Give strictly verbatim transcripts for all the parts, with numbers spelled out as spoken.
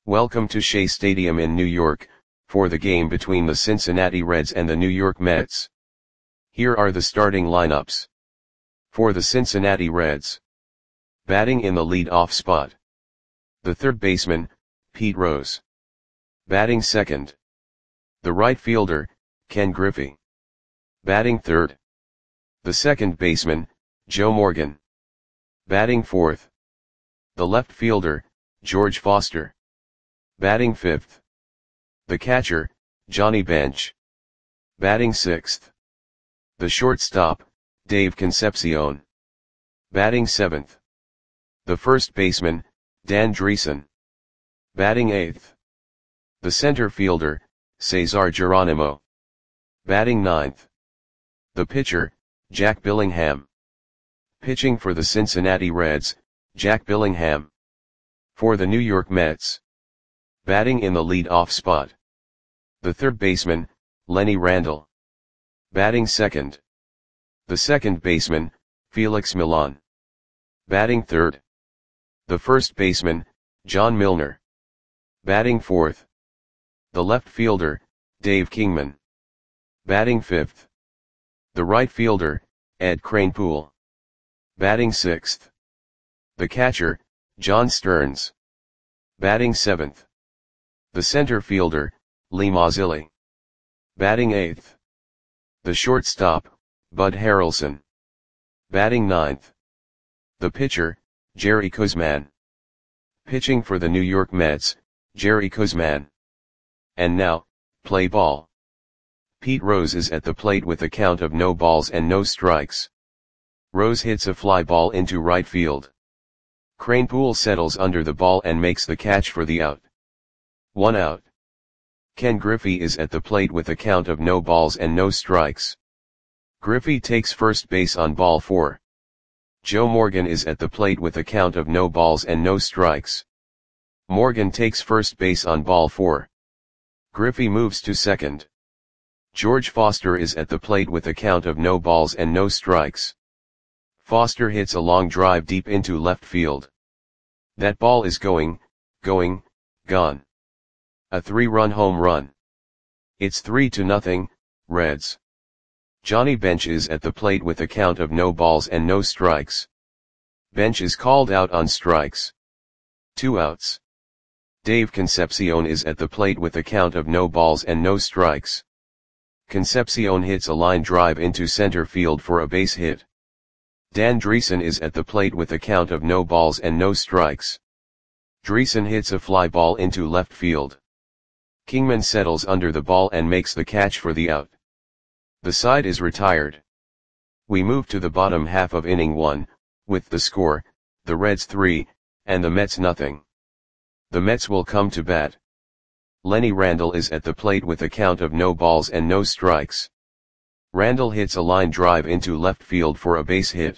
Welcome to Shea Stadium in New York, for the game between the Cincinnati Reds and the New York Mets. Here are the starting lineups. For the Cincinnati Reds. Batting in the lead-off spot. The third baseman, Pete Rose. Batting second. The right fielder, Ken Griffey. Batting third. The second baseman, Joe Morgan. Batting fourth. The left fielder, George Foster. Batting fifth. The catcher, Johnny Bench. Batting sixth. The shortstop, Dave Concepcion. Batting seventh. The first baseman, Dan Driessen. Batting eighth. The center fielder, Cesar Geronimo. Batting ninth. The pitcher, Jack Billingham. Pitching for the Cincinnati Reds, Jack Billingham. For the New York Mets. Batting in the lead-off spot. The third baseman, Lenny Randle. Batting second. The second baseman, Felix Millan. Batting third. The first baseman, John Milner. Batting fourth. The left fielder, Dave Kingman. Batting fifth. The right fielder, Ed Kranepool. Batting sixth. The catcher, John Stearns. Batting seventh. The center fielder, Lee Mazzilli. Batting eighth. The shortstop, Bud Harrelson. Batting ninth. The pitcher, Jerry Koosman. Pitching for the New York Mets, Jerry Koosman. And now, play ball. Pete Rose is at the plate with a count of no balls and no strikes. Rose hits a fly ball into right field. Kranepool settles under the ball and makes the catch for the out. One out. Ken Griffey is at the plate with a count of no balls and no strikes. Griffey takes first base on ball four. Joe Morgan is at the plate with a count of no balls and no strikes. Morgan takes first base on ball four. Griffey moves to second. George Foster is at the plate with a count of no balls and no strikes. Foster hits a long drive deep into left field. That ball is going, going, gone. A three-run home run. It's three to nothing, Reds. Johnny Bench is at the plate with a count of no balls and no strikes. Bench is called out on strikes. Two outs. Dave Concepcion is at the plate with a count of no balls and no strikes. Concepcion hits a line drive into center field for a base hit. Dan Driessen is at the plate with a count of no balls and no strikes. Driessen hits a fly ball into left field. Kingman settles under the ball and makes the catch for the out. The side is retired. We move to the bottom half of inning one, with the score, the Reds three, and the Mets nothing. The Mets will come to bat. Lenny Randle is at the plate with a count of no balls and no strikes. Randle hits a line drive into left field for a base hit.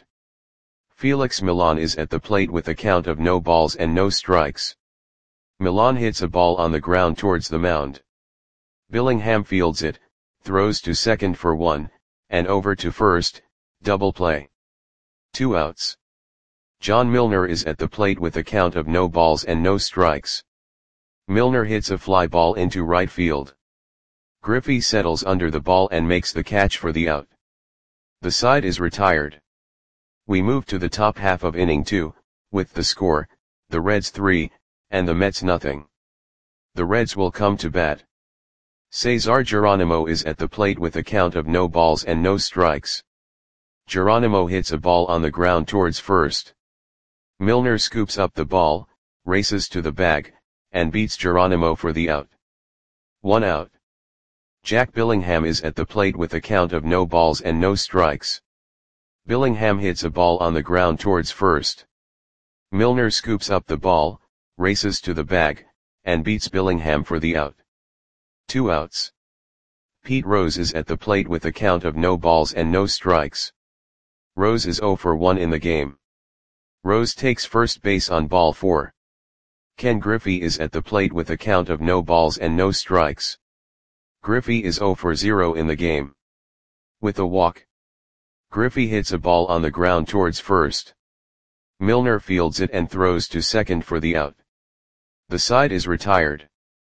Felix Millan is at the plate with a count of no balls and no strikes. Millan hits a ball on the ground towards the mound. Billingham fields it, throws to second for one, and over to first, double play. Two outs. John Milner is at the plate with a count of no balls and no strikes. Milner hits a fly ball into right field. Griffey settles under the ball and makes the catch for the out. The side is retired. We move to the top half of inning two, with the score, the Reds three, and the Mets nothing. The Reds will come to bat. Cesar Geronimo is at the plate with a count of no balls and no strikes. Geronimo hits a ball on the ground towards first. Milner scoops up the ball, races to the bag, and beats Geronimo for the out. One out. Jack Billingham is at the plate with a count of no balls and no strikes. Billingham hits a ball on the ground towards first. Milner scoops up the ball, races to the bag, and beats Billingham for the out. Two outs. Pete Rose is at the plate with a count of no balls and no strikes. Rose is zero for one in the game. Rose takes first base on ball four. Ken Griffey is at the plate with a count of no balls and no strikes. Griffey is zero for zero in the game. With a walk. Griffey hits a ball on the ground towards first. Milner fields it and throws to second for the out. The side is retired.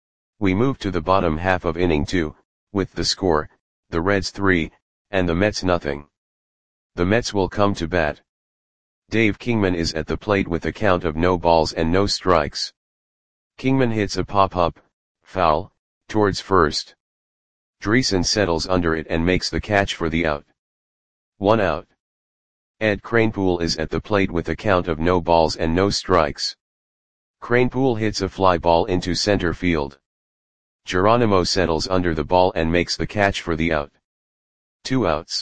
We move to the bottom half of inning two, with the score, the Reds three, and the Mets nothing. The Mets will come to bat. Dave Kingman is at the plate with a count of no balls and no strikes. Kingman hits a pop-up, foul, towards first. Dreesen settles under it and makes the catch for the out. One out. Ed Kranepool is at the plate with a count of no balls and no strikes. Kranepool hits a fly ball into center field. Geronimo settles under the ball and makes the catch for the out. Two outs.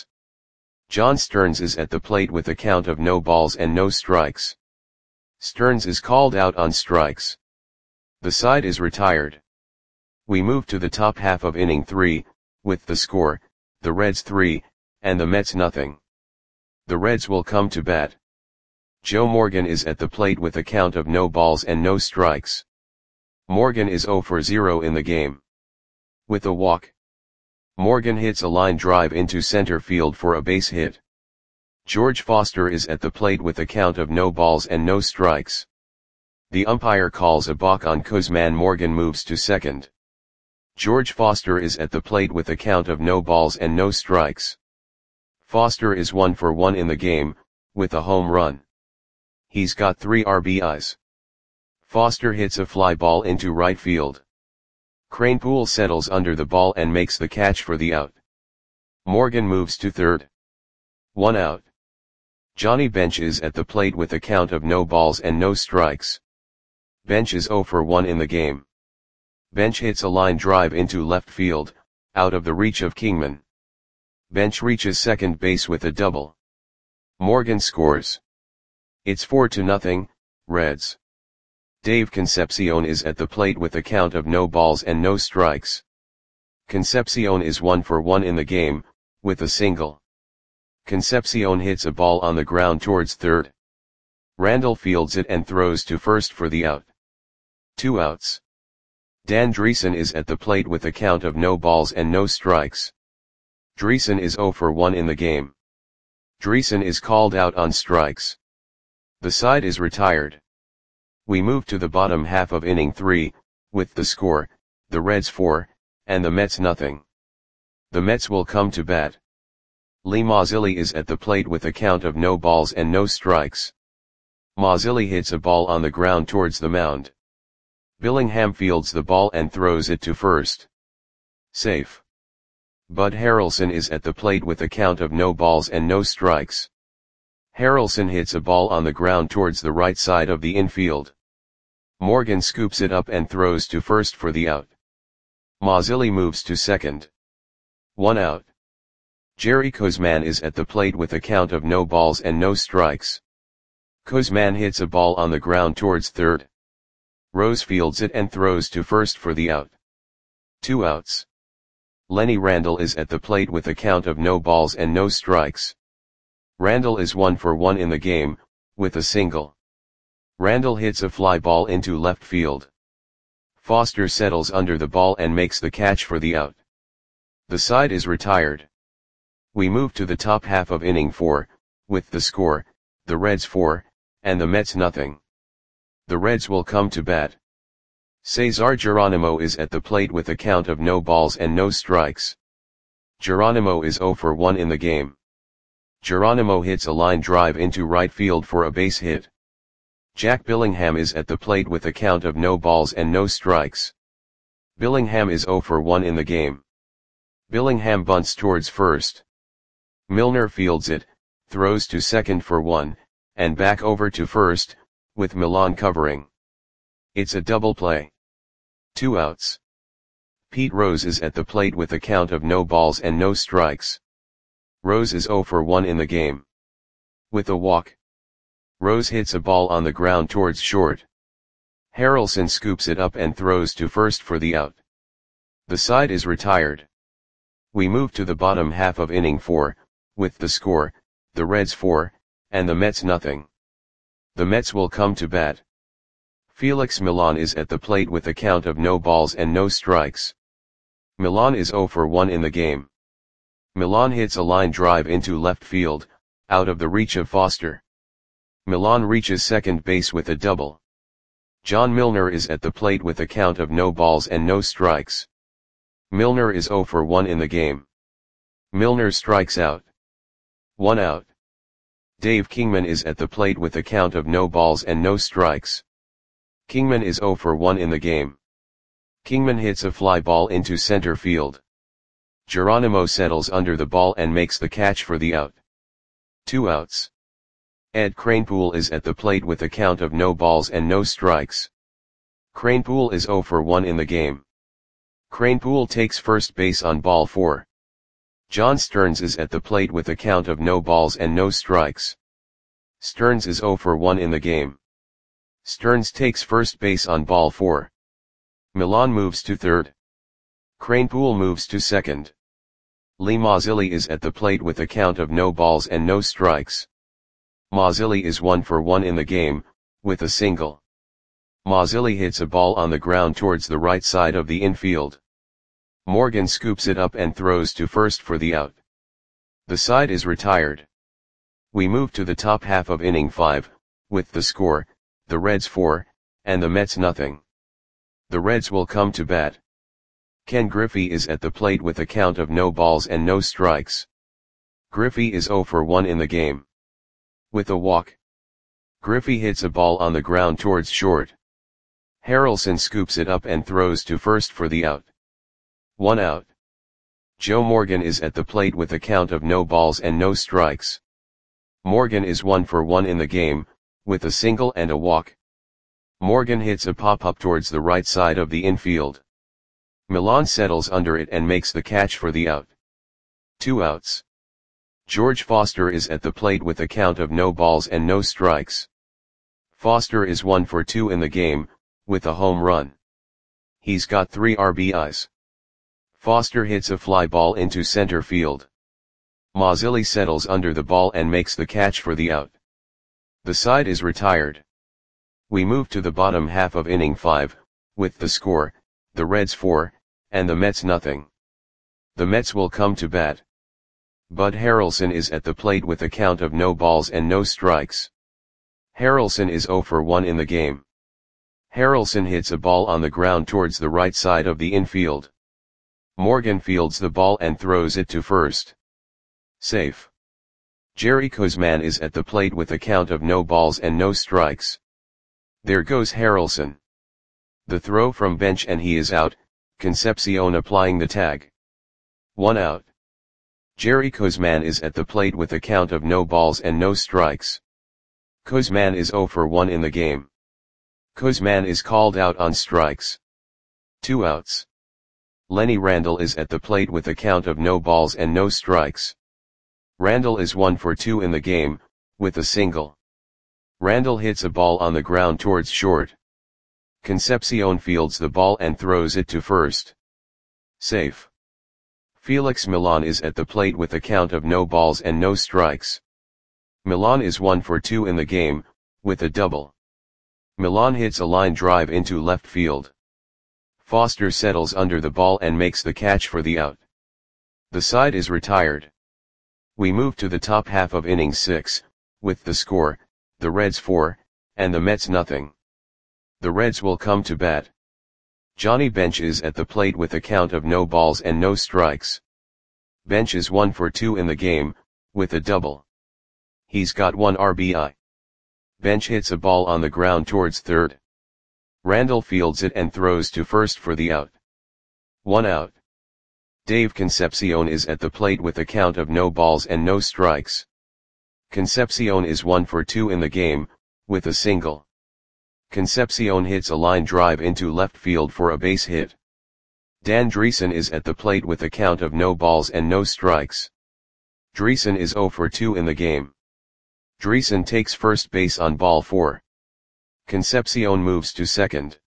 John Stearns is at the plate with a count of no balls and no strikes. Stearns is called out on strikes. The side is retired. We move to the top half of inning three, with the score, the Reds three, and the Mets nothing. The Reds will come to bat. Joe Morgan is at the plate with a count of no balls and no strikes. Morgan is zero for zero in the game. With a walk, Morgan hits a line drive into center field for a base hit. George Foster is at the plate with a count of no balls and no strikes. The umpire calls a balk on Kuzman. Morgan moves to second. George Foster is at the plate with a count of no balls and no strikes. Foster is one for one in the game, with a home run. He's got three R B Is. Foster hits a fly ball into right field. Kranepool settles under the ball and makes the catch for the out. Morgan moves to third. One out. Johnny Bench is at the plate with a count of no balls and no strikes. Bench is zero for one in the game. Bench hits a line drive into left field, out of the reach of Kingman. Bench reaches second base with a double. Morgan scores. It's four to nothing, Reds. Dave Concepcion is at the plate with a count of no balls and no strikes. Concepcion is one for one in the game, with a single. Concepcion hits a ball on the ground towards third. Randall fields it and throws to first for the out. Two outs. Dan Dreesen is at the plate with a count of no balls and no strikes. Dreesen is zero for one in the game. Dreesen is called out on strikes. The side is retired. We move to the bottom half of inning three, with the score, the Reds four, and the Mets nothing. The Mets will come to bat. Lee Mazzilli is at the plate with a count of no balls and no strikes. Mazzilli hits a ball on the ground towards the mound. Billingham fields the ball and throws it to first. Safe. Bud Harrelson is at the plate with a count of no balls and no strikes. Harrelson hits a ball on the ground towards the right side of the infield. Morgan scoops it up and throws to first for the out. Mazzilli moves to second. One out. Jerry Kuzman is at the plate with a count of no balls and no strikes. Kuzman hits a ball on the ground towards third. Rose fields it and throws to first for the out. Two outs. Lenny Randall is at the plate with a count of no balls and no strikes. Randall is one for one in the game, with a single. Randall hits a fly ball into left field. Foster settles under the ball and makes the catch for the out. The side is retired. We move to the top half of inning four, with the score, the Reds four, and the Mets nothing. The Reds will come to bat. Cesar Geronimo is at the plate with a count of no balls and no strikes. Geronimo is zero for one in the game. Geronimo hits a line drive into right field for a base hit. Jack Billingham is at the plate with a count of no balls and no strikes. Billingham is zero for one in the game. Billingham bunts towards first. Milner fields it, throws to second for one, and back over to first, with Milan covering. It's a double play. Two outs. Pete Rose is at the plate with a count of no balls and no strikes. Rose is zero for one in the game. With a walk, Rose hits a ball on the ground towards short. Harrelson scoops it up and throws to first for the out. The side is retired. We move to the bottom half of inning four, with the score, the Reds four, and the Mets nothing. The Mets will come to bat. Felix Milan is at the plate with a count of no balls and no strikes. Milan is zero for one in the game. Milan hits a line drive into left field, out of the reach of Foster. Milan reaches second base with a double. John Milner is at the plate with a count of no balls and no strikes. Milner is zero for one in the game. Milner strikes out. One out. Dave Kingman is at the plate with a count of no balls and no strikes. Kingman is zero for one in the game. Kingman hits a fly ball into center field. Geronimo settles under the ball and makes the catch for the out. Two outs. Ed Kranepool is at the plate with a count of no balls and no strikes. Kranepool is zero for one in the game. Kranepool takes first base on ball four. John Stearns is at the plate with a count of no balls and no strikes. Stearns is zero for one in the game. Stearns takes first base on ball four. Milan moves to third. Kranepool moves to second. Lee Mazzilli is at the plate with a count of no balls and no strikes. Mazzilli is one for one in the game, with a single. Mazzilli hits a ball on the ground towards the right side of the infield. Morgan scoops it up and throws to first for the out. The side is retired. We move to the top half of inning five, with the score, the Reds four, and the Mets nothing. The Reds will come to bat. Ken Griffey is at the plate with a count of no balls and no strikes. Griffey is zero for one in the game. With a walk. Griffey hits a ball on the ground towards short. Harrelson scoops it up and throws to first for the out. One out. Joe Morgan is at the plate with a count of no balls and no strikes. Morgan is one for one in the game, with a single and a walk. Morgan hits a pop-up towards the right side of the infield. Milan settles under it and makes the catch for the out. Two outs. George Foster is at the plate with a count of no balls and no strikes. Foster is one for two in the game, with a home run. He's got three R B Is. Foster hits a fly ball into center field. Mazzilli settles under the ball and makes the catch for the out. The side is retired. We move to the bottom half of inning five, with the score, the Reds four, and the Mets nothing. The Mets will come to bat. Bud Harrelson is at the plate with a count of no balls and no strikes. Harrelson is zero for one in the game. Harrelson hits a ball on the ground towards the right side of the infield. Morgan fields the ball and throws it to first. Safe. Jerry Koosman is at the plate with a count of no balls and no strikes. There goes Harrelson. The throw from bench and he is out, Concepcion applying the tag. One out. Jerry Koosman is at the plate with a count of no balls and no strikes. Koosman is zero for one in the game. Koosman is called out on strikes. Two outs. Lenny Randle is at the plate with a count of no balls and no strikes. Randle is one for two in the game, with a single. Randle hits a ball on the ground towards short. Concepcion fields the ball and throws it to first. Safe. Felix Milan is at the plate with a count of no balls and no strikes. Milan is one for two in the game, with a double. Milan hits a line drive into left field. Foster settles under the ball and makes the catch for the out. The side is retired. We move to the top half of inning six, with the score, the Reds four, and the Mets nothing. The Reds will come to bat. Johnny Bench is at the plate with a count of no balls and no strikes. Bench is one for two in the game, with a double. He's got one R B I. Bench hits a ball on the ground towards third. Randle fields it and throws to first for the out. One out. Dave Concepcion is at the plate with a count of no balls and no strikes. Concepcion is one for two in the game, with a single. Concepcion hits a line drive into left field for a base hit. Dan Dreesen is at the plate with a count of no balls and no strikes. Dreesen is zero for two in the game. Dreesen takes first base on ball four. Concepcion moves to second.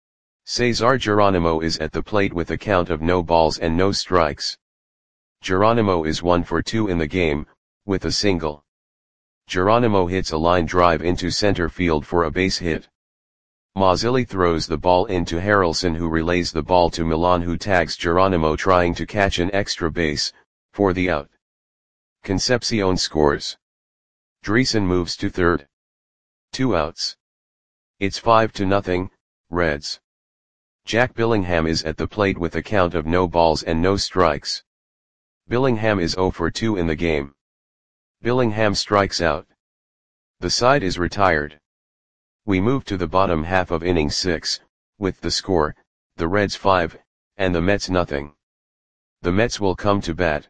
Cesar Geronimo is at the plate with a count of no balls and no strikes. Geronimo is one for two in the game, with a single. Geronimo hits a line drive into center field for a base hit. Mazzilli throws the ball into Harrelson, who relays the ball to Milan, who tags Geronimo trying to catch an extra base, for the out. Concepcion scores. Dreesen moves to third. Two outs. It's five to nothing, Reds. Jack Billingham is at the plate with a count of no balls and no strikes. Billingham is zero for two in the game. Billingham strikes out. The side is retired. We move to the bottom half of inning six, with the score, the Reds five, and the Mets nothing. The Mets will come to bat.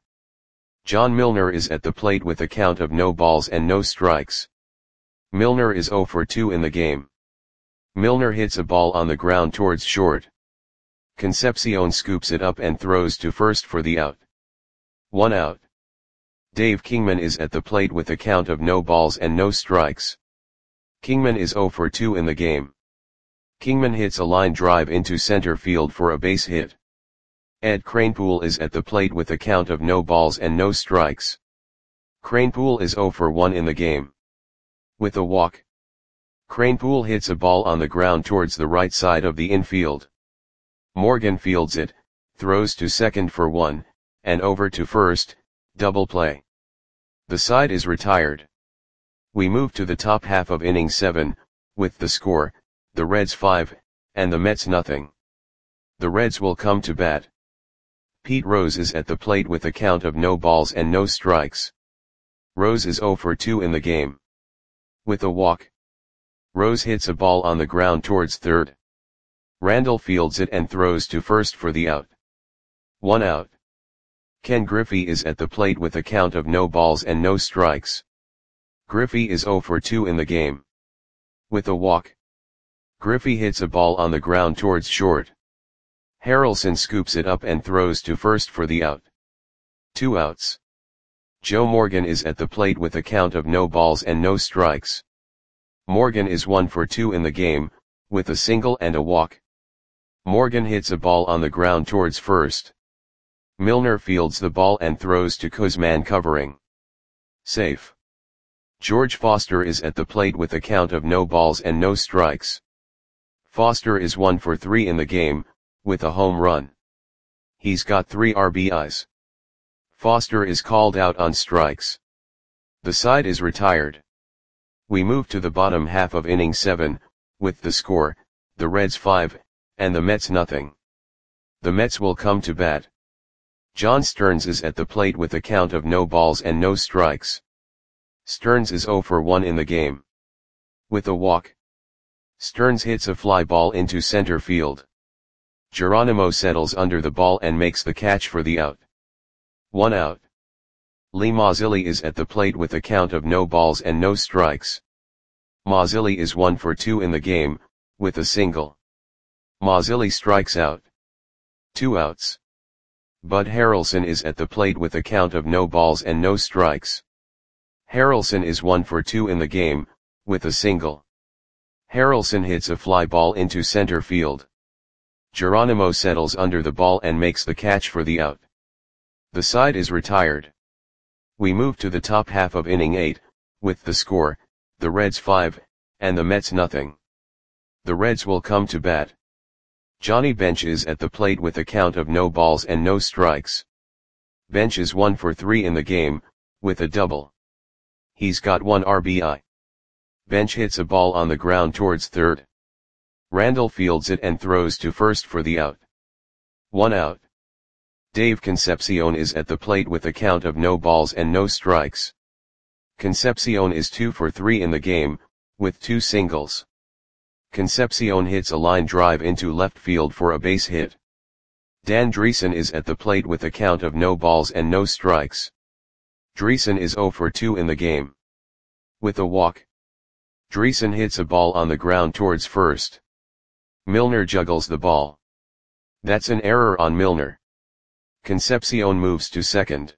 John Milner is at the plate with a count of no balls and no strikes. Milner is zero for two in the game. Milner hits a ball on the ground towards short. Concepcion scoops it up and throws to first for the out. One out. Dave Kingman is at the plate with a count of no balls and no strikes. Kingman is zero for two in the game. Kingman hits a line drive into center field for a base hit. Ed Kranepool is at the plate with a count of no balls and no strikes. Kranepool is zero for one in the game. With a walk. Kranepool hits a ball on the ground towards the right side of the infield. Morgan fields it, throws to second for one, and over to first, double play. The side is retired. We move to the top half of inning seven, with the score, the Reds five, and the Mets nothing. The Reds will come to bat. Pete Rose is at the plate with a count of no balls and no strikes. Rose is zero for two in the game. With a walk. Rose hits a ball on the ground towards third. Randall fields it and throws to first for the out. One out. Ken Griffey is at the plate with a count of no balls and no strikes. Griffey is zero for two in the game. With a walk. Griffey hits a ball on the ground towards short. Harrelson scoops it up and throws to first for the out. Two outs. Joe Morgan is at the plate with a count of no balls and no strikes. Morgan is one for two in the game, with a single and a walk. Morgan hits a ball on the ground towards first. Milner fields the ball and throws to Kuzman covering. Safe. George Foster is at the plate with a count of no balls and no strikes. Foster is one for three in the game, with a home run. He's got three R B Is. Foster is called out on strikes. The side is retired. We move to the bottom half of inning seven, with the score, the Reds five, and the Mets nothing. The Mets will come to bat. John Stearns is at the plate with a count of no balls and no strikes. Stearns is zero for one in the game. With a walk. Stearns hits a fly ball into center field. Geronimo settles under the ball and makes the catch for the out. One out. Lee Mazzilli is at the plate with a count of no balls and no strikes. Mazzilli is one for two in the game, with a single. Mazzilli strikes out. Two outs. Bud Harrelson is at the plate with a count of no balls and no strikes. Harrelson is one for two in the game, with a single. Harrelson hits a fly ball into center field. Geronimo settles under the ball and makes the catch for the out. The side is retired. We move to the top half of inning eight, with the score, the Reds five, and the Mets nothing. The Reds will come to bat. Johnny Bench is at the plate with a count of no balls and no strikes. Bench is one for three in the game, with a double. He's got one R B I. Bench hits a ball on the ground towards third. Randall fields it and throws to first for the out. One out. Dave Concepcion is at the plate with a count of no balls and no strikes. Concepcion is two for three in the game, with two singles. Concepcion hits a line drive into left field for a base hit. Dan Dreesen is at the plate with a count of no balls and no strikes. Dreesen is zero for two in the game. With a walk. Dreesen hits a ball on the ground towards first. Milner juggles the ball. That's an error on Milner. Concepcion moves to second.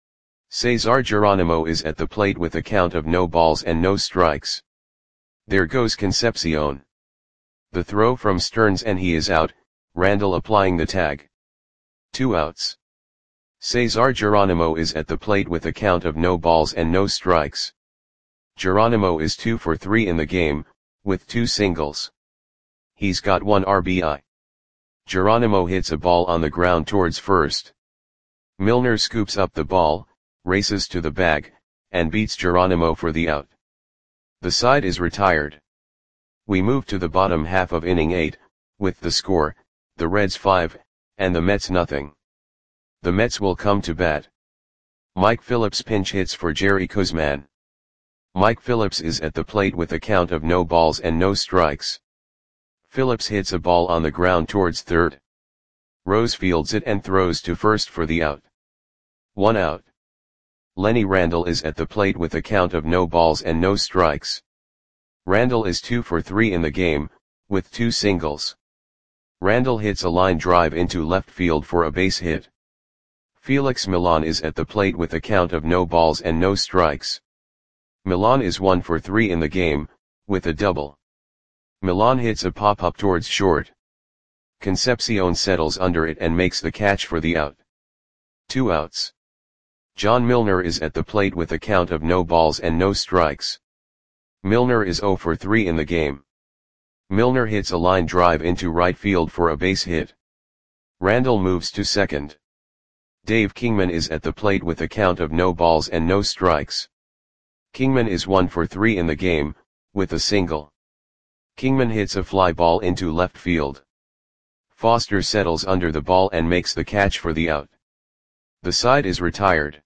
Cesar Geronimo is at the plate with a count of no balls and no strikes. There goes Concepcion. The throw from Stearns and he is out, Randall applying the tag. Two outs. Cesar Geronimo is at the plate with a count of no balls and no strikes. Geronimo is two for three in the game, with two singles. He's got one R B I. Geronimo hits a ball on the ground towards first. Milner scoops up the ball, races to the bag, and beats Geronimo for the out. The side is retired. We move to the bottom half of inning eight, with the score, the Reds five, and the Mets nothing. The Mets will come to bat. Mike Phillips pinch hits for Jerry Koosman. Mike Phillips is at the plate with a count of no balls and no strikes. Phillips hits a ball on the ground towards third. Rose fields it and throws to first for the out. One out. Lenny Randle is at the plate with a count of no balls and no strikes. Randle is two for three in the game, with two singles. Randle hits a line drive into left field for a base hit. Felix Millan is at the plate with a count of no balls and no strikes. Millan is one for three in the game, with a double. Millan hits a pop-up towards short. Concepcion settles under it and makes the catch for the out. Two outs. John Milner is at the plate with a count of no balls and no strikes. Milner is zero for three in the game. Milner hits a line drive into right field for a base hit. Randle moves to second. Dave Kingman is at the plate with a count of no balls and no strikes. Kingman is one for three in the game, with a single. Kingman hits a fly ball into left field. Foster settles under the ball and makes the catch for the out. The side is retired.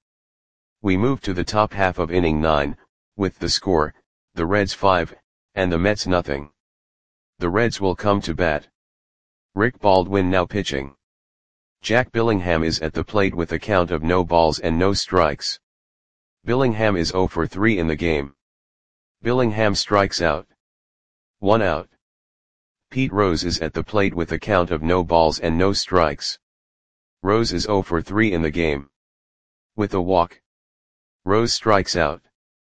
We move to the top half of inning nine, with the score, the Reds five, and the Mets nothing. The Reds will come to bat. Rick Baldwin now pitching. Jack Billingham is at the plate with a count of no balls and no strikes. Billingham is zero for three in the game. Billingham strikes out. One out. Pete Rose is at the plate with a count of no balls and no strikes. Rose is zero for three in the game. With a walk. Rose strikes out.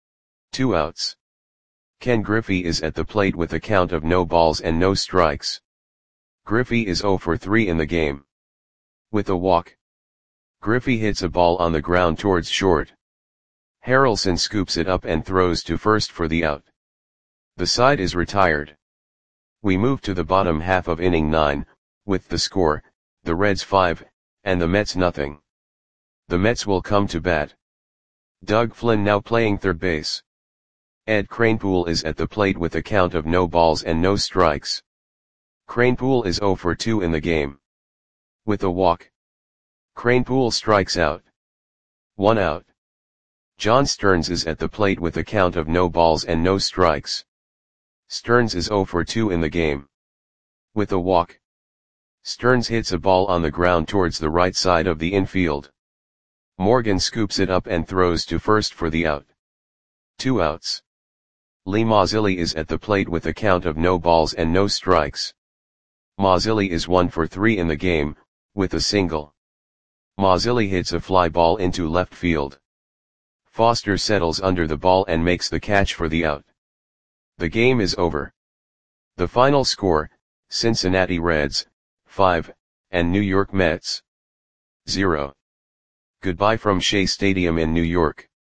Two outs. Ken Griffey is at the plate with a count of no balls and no strikes. Griffey is zero for three in the game. With a walk. Griffey hits a ball on the ground towards short. Harrelson scoops it up and throws to first for the out. The side is retired. We move to the bottom half of inning nine, with the score, the Reds five, and the Mets nothing. The Mets will come to bat. Doug Flynn now playing third base. Ed Kranepool is at the plate with a count of no balls and no strikes. Kranepool is zero for two in the game. With a walk. Kranepool strikes out. One out. John Stearns is at the plate with a count of no balls and no strikes. Stearns is zero for two in the game. With a walk. Stearns hits a ball on the ground towards the right side of the infield. Morgan scoops it up and throws to first for the out. Two outs. Lee Mazzilli is at the plate with a count of no balls and no strikes. Mazzilli is one for three in the game, with a single. Mazzilli hits a fly ball into left field. Foster settles under the ball and makes the catch for the out. The game is over. The final score, Cincinnati Reds, five, and New York Mets, zero. Goodbye from Shea Stadium in New York.